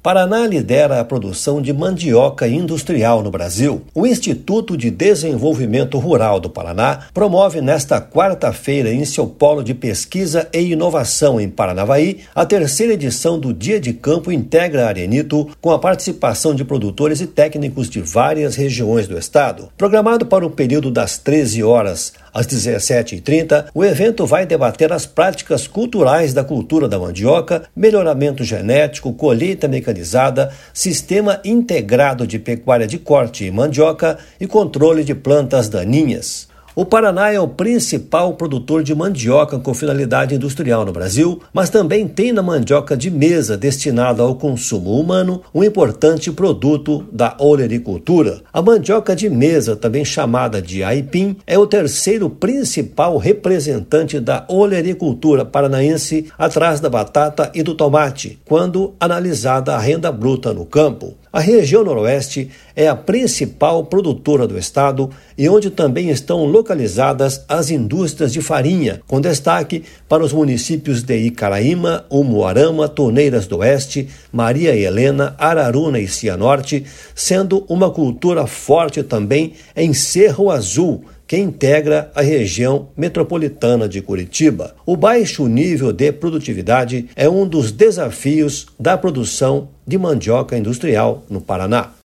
Paraná lidera a produção de mandioca industrial no Brasil. O Instituto de Desenvolvimento Rural do Paraná promove nesta quarta-feira, em seu polo de pesquisa e inovação em Paranavaí, a terceira edição do Dia de Campo Integra Arenito, com a participação de produtores e técnicos de várias regiões do estado. Programado para o período das 13 horas às 17h30, o evento vai debater as práticas culturais da cultura da mandioca, melhoramento genético, colheita mecanizada, sistema integrado de pecuária de corte e mandioca e controle de plantas daninhas. O Paraná é o principal produtor de mandioca com finalidade industrial no Brasil, mas também tem na mandioca de mesa destinada ao consumo humano um importante produto da olericultura. A mandioca de mesa, também chamada de aipim, é o terceiro principal representante da olericultura paranaense, atrás da batata e do tomate, quando analisada a renda bruta no campo. A região noroeste é a principal produtora do estado e onde também estão localizadas as indústrias de farinha, com destaque para os municípios de Icaraíma, Umuarama, Torneiras do Oeste, Maria Helena, Araruna e Cianorte, sendo uma cultura forte também em Cerro Azul, que integra a região metropolitana de Curitiba. O baixo nível de produtividade é um dos desafios da produção de mandioca industrial no Paraná.